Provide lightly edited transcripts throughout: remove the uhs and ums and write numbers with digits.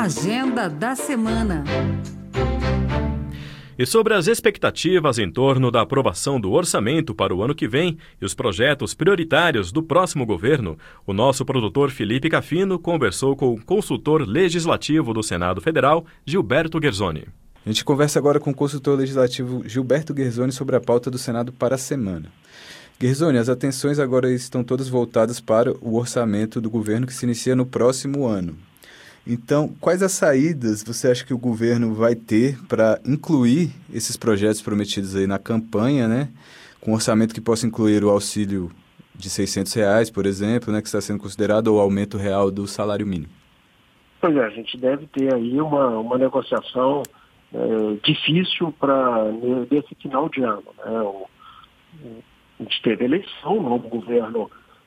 Agenda da semana. E sobre as expectativas em torno da aprovação do orçamento para o ano que vem e os projetos prioritários do próximo governo, o nosso produtor Felipe Cafino conversou com o consultor legislativo do Senado Federal, Gilberto Guerzoni. A gente conversa agora com o consultor legislativo Gilberto Guerzoni sobre a pauta do Senado para a semana. Guerzoni, as atenções agora estão todas voltadas para o orçamento do governo que se inicia no próximo ano. Então, quais as saídas você acha que o governo vai ter para incluir esses projetos prometidos aí na campanha, né? Com um orçamento que possa incluir o auxílio de R$600, por exemplo, né, que está sendo considerado o aumento real do salário mínimo? Pois é, a gente deve ter aí uma negociação difícil nesse final de ano, né? A gente teve eleição, o novo governo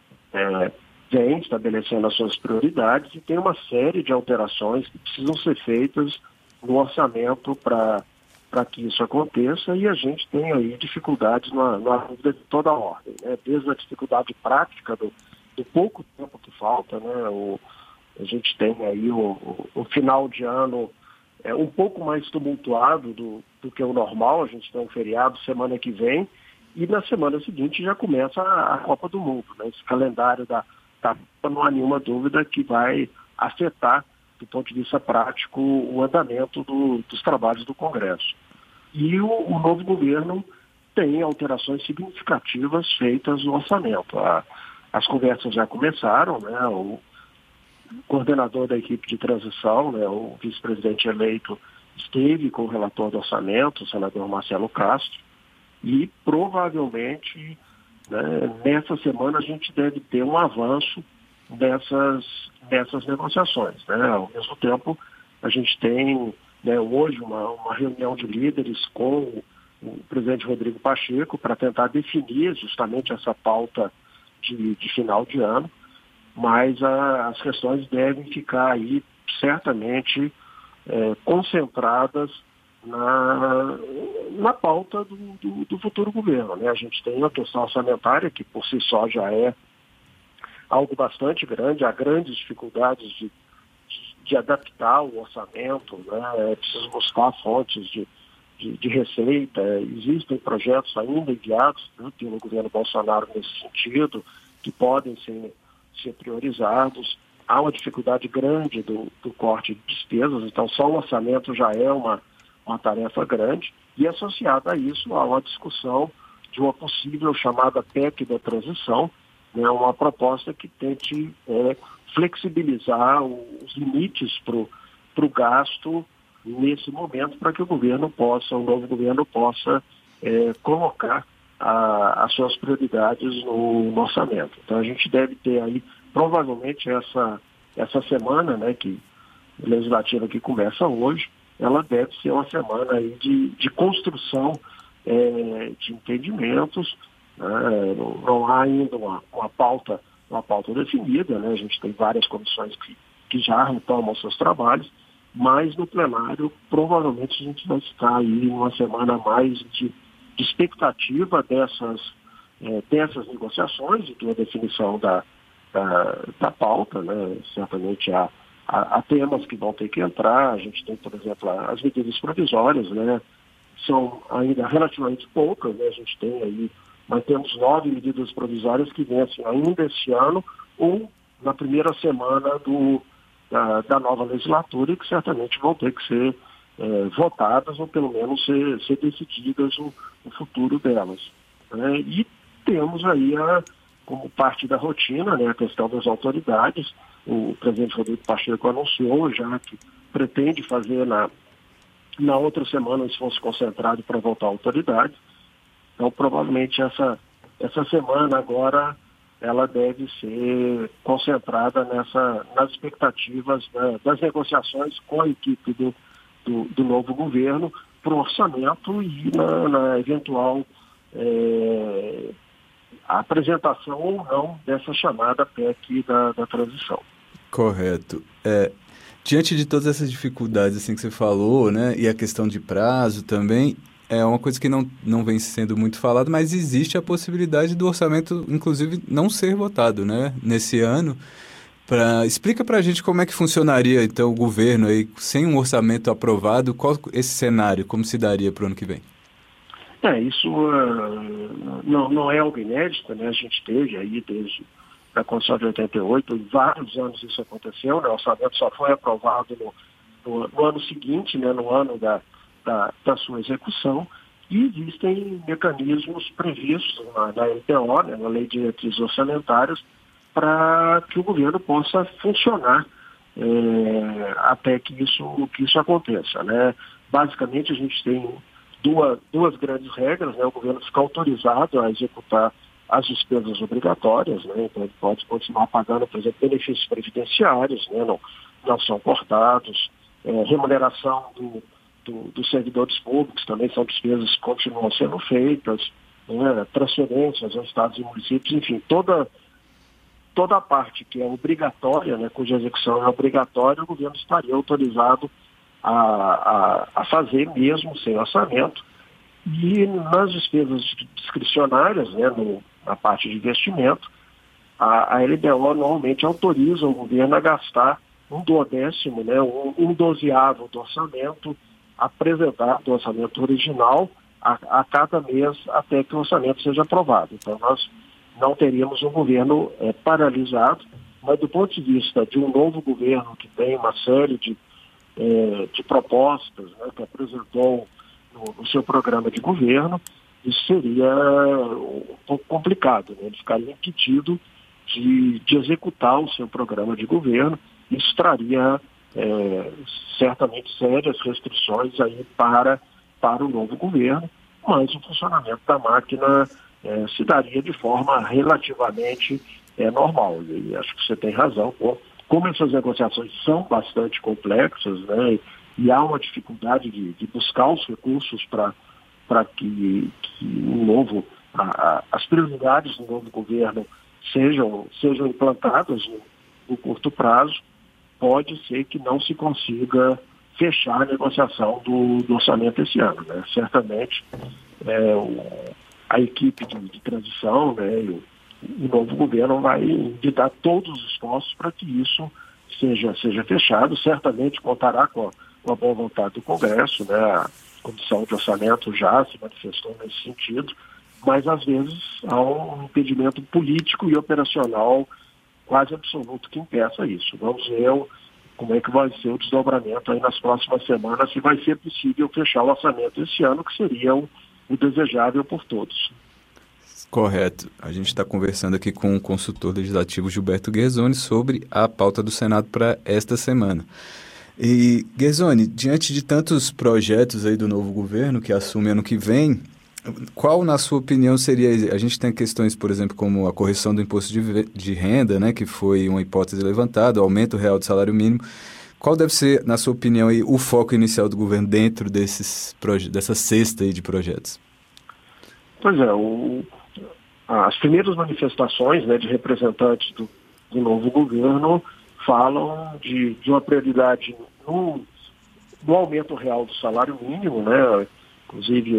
vem estabelecendo as suas prioridades e tem uma série de alterações que precisam ser feitas no orçamento para que isso aconteça, e a gente tem aí dificuldades na dúvida de toda a ordem, né? Desde a dificuldade prática do pouco tempo que falta, né? A gente tem aí o final de ano um pouco mais tumultuado do que o normal. A gente tem um feriado semana que vem e na semana seguinte já começa a Copa do Mundo, né? Esse calendário não há nenhuma dúvida que vai afetar, do ponto de vista prático, o andamento dos trabalhos do Congresso. E o novo governo tem alterações significativas feitas no orçamento. As conversas já começaram, né? O coordenador da equipe de transição, né, o vice-presidente eleito, esteve com o relator do orçamento, o senador Marcelo Castro, e provavelmente, né, nessa semana a gente deve ter um avanço dessas negociações, né? Ao mesmo tempo, a gente tem, né, hoje uma reunião de líderes com o presidente Rodrigo Pacheco para tentar definir justamente essa pauta de final de ano, mas as questões devem ficar aí certamente concentradas na pauta do futuro governo, né? A gente tem a questão orçamentária, que por si só já é algo bastante grande, há grandes dificuldades de adaptar o orçamento, né? É preciso buscar fontes de receita. Existem projetos ainda enviados, né, pelo governo Bolsonaro nesse sentido, que podem ser priorizados. Há uma dificuldade grande do corte de despesas, então só o orçamento já é uma tarefa grande, e associada a isso há uma discussão de uma possível chamada PEC da transição, né, uma proposta que tente flexibilizar os limites para o gasto nesse momento, para que o novo governo possa colocar as suas prioridades no orçamento. Então a gente deve ter aí, provavelmente essa semana, né, que a legislativa que começa hoje, ela deve ser uma semana aí de construção de entendimentos, né? Não há ainda uma pauta definida, né? A gente tem várias comissões que já retomam seus trabalhos, mas no plenário provavelmente a gente vai ficar aí uma semana mais de expectativa dessas negociações e da definição da pauta, né? Certamente há temas que vão ter que entrar. A gente tem, por exemplo, as medidas provisórias, né? São ainda relativamente poucas, né? A gente tem aí, nós temos 9 medidas provisórias que vencem ainda esse ano ou na primeira semana da nova legislatura, e que certamente vão ter que ser votadas ou pelo menos ser decididas o futuro delas, né? E temos aí, como parte da rotina, né, a questão das autoridades. O presidente Rodrigo Pacheco anunciou já que pretende fazer na outra semana um esforço concentrado para voltar à autoridade. Então, provavelmente essa semana agora ela deve ser concentrada nas expectativas, né, das negociações com a equipe do novo governo para o orçamento e na eventual apresentação ou não dessa chamada PEC da transição. Correto. Diante de todas essas dificuldades assim que você falou, né, e a questão de prazo também, é uma coisa que não vem sendo muito falada, mas existe a possibilidade do orçamento, inclusive, não ser votado, né, nesse ano. Explica para a gente como é que funcionaria, então, o governo aí, sem um orçamento aprovado, qual esse cenário, como se daria para o ano que vem? Isso não é algo inédito, né? A gente teve aí desde a Constituição de 88, em vários anos isso aconteceu, né? O orçamento só foi aprovado no ano seguinte, né? No ano da sua execução, e existem mecanismos previstos na LPO, né? Na Lei de Diretrizes Orçamentárias, para que o governo possa funcionar até que isso aconteça, né? Basicamente, a gente tem duas grandes regras, né? O governo fica autorizado a executar as despesas obrigatórias, né? Então ele pode continuar pagando, por exemplo, benefícios previdenciários, né? Não são cortados, remuneração dos servidores públicos também são despesas que continuam sendo feitas, né? Transferências aos estados e municípios, enfim, toda a parte que é obrigatória, né? Cuja execução é obrigatória, o governo estaria autorizado a fazer mesmo sem orçamento. E nas despesas discricionárias, né, na parte de investimento, a LDO normalmente autoriza o governo a gastar 1/12, né, um dozeavo do orçamento apresentado, do orçamento original, a cada mês até que o orçamento seja aprovado. Então nós não teríamos um governo paralisado, mas do ponto de vista de um novo governo que tem uma série de propostas, né, que apresentou no seu programa de governo, isso seria um pouco complicado, né? Ele ficaria impedido de executar o seu programa de governo. Isso traria certamente sérias restrições aí para o novo governo, mas o funcionamento da máquina se daria de forma relativamente normal. E acho que você tem razão, como essas negociações são bastante complexas, né, e há uma dificuldade de buscar os recursos para que as prioridades do novo governo sejam implantadas no curto prazo, pode ser que não se consiga fechar a negociação do orçamento esse ano, né? Certamente a equipe de transição, né, e o novo governo vai dar todos os esforços para que isso seja fechado. Certamente contará com a boa vontade do Congresso, né? A Comissão de Orçamento já se manifestou nesse sentido, mas às vezes há um impedimento político e operacional quase absoluto que impeça isso. Vamos ver como é que vai ser o desdobramento aí nas próximas semanas, se vai ser possível fechar o orçamento esse ano, que seria o desejável por todos. Correto. A gente está conversando aqui com o consultor legislativo Gilberto Guerzoni sobre a pauta do Senado para esta semana. E, Guerzoni, diante de tantos projetos aí do novo governo que assume ano que vem, qual, na sua opinião, seria... A gente tem questões, por exemplo, como a correção do imposto de renda, né, que foi uma hipótese levantada, o aumento real do salário mínimo. Qual deve ser, na sua opinião, aí, o foco inicial do governo dentro dessa cesta aí de projetos? Pois é, as primeiras manifestações, né, de representantes do novo governo falam de uma prioridade no aumento real do salário mínimo, né? Inclusive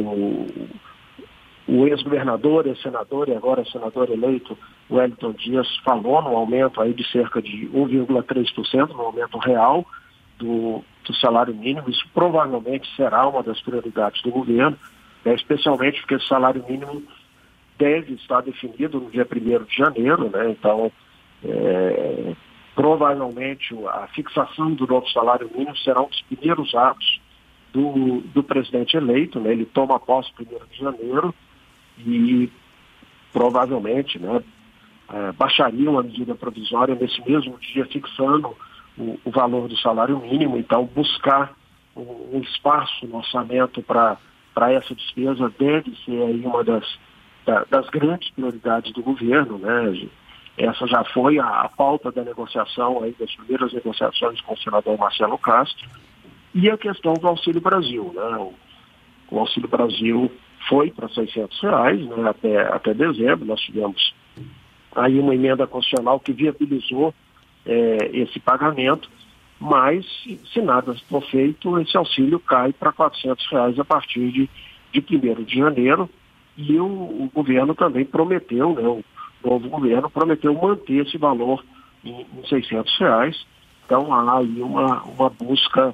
o ex-governador, ex-senador e agora senador eleito, Wellington Dias, falou no aumento aí de cerca de 1,3% no aumento real do salário mínimo. Isso provavelmente será uma das prioridades do governo, né? Especialmente porque o salário mínimo deve estar definido no dia 1º de janeiro, né? Então, provavelmente a fixação do novo salário mínimo será um dos primeiros atos do presidente eleito, né? Ele toma posse 1º de janeiro e provavelmente, né, baixaria uma medida provisória nesse mesmo dia, fixando o valor do salário mínimo. Então, buscar um espaço no orçamento para essa despesa deve ser aí uma das grandes prioridades do governo, né? Essa já foi a pauta da negociação, aí, das primeiras negociações com o senador Marcelo Castro. E a questão do Auxílio Brasil, né? O Auxílio Brasil foi para R$600, né, até dezembro. Nós tivemos aí uma emenda constitucional que viabilizou esse pagamento, mas se nada for feito, esse auxílio cai para R$400 a partir de 1º de janeiro. E o governo também prometeu, né, o novo governo prometeu manter esse valor em R$600. Então há aí uma busca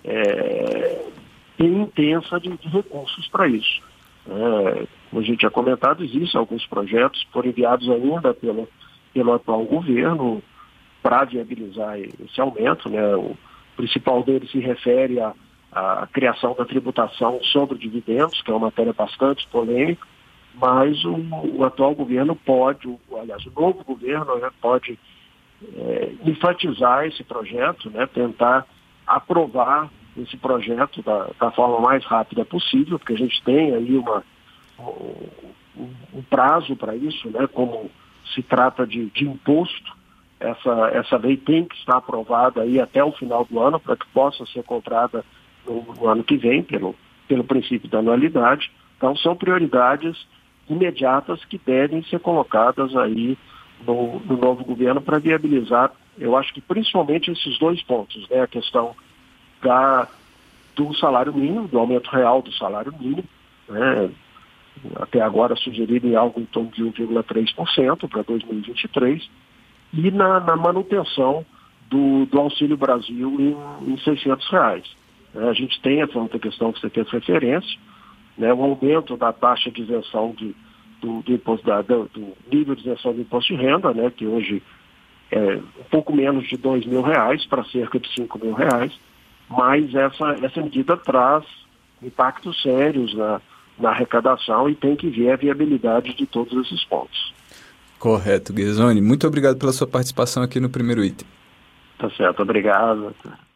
bem intensa de recursos para isso. Como a gente tinha comentado, existem alguns projetos que foram enviados ainda pelo atual governo para viabilizar esse aumento, né? O principal deles se refere à criação da tributação sobre dividendos, que é uma matéria bastante polêmica, mas o atual governo aliás, o novo governo, né, pode enfatizar esse projeto, né, tentar aprovar esse projeto da forma mais rápida possível, porque a gente tem aí um prazo para isso, né, como se trata de imposto. Essa lei tem que estar aprovada aí até o final do ano para que possa ser comprada no ano que vem, pelo princípio da anualidade. Então, são prioridades imediatas que devem ser colocadas aí no novo governo para viabilizar, eu acho que principalmente esses dois pontos, né? A questão do salário mínimo, do aumento real do salário mínimo, né? Até agora sugerido em algo em torno de 1,3% para 2023, e na manutenção do Auxílio Brasil em R$600. A gente tem essa outra questão que você fez referência, né, o aumento da taxa de isenção do nível de isenção do imposto de renda, né, que hoje é um pouco menos de R$2.000 para cerca de R$5.000, mas essa medida traz impactos sérios na arrecadação e tem que ver a viabilidade de todos esses pontos. Correto, Guerzoni. Muito obrigado pela sua participação aqui no Primeiro Item. Tá certo, obrigado.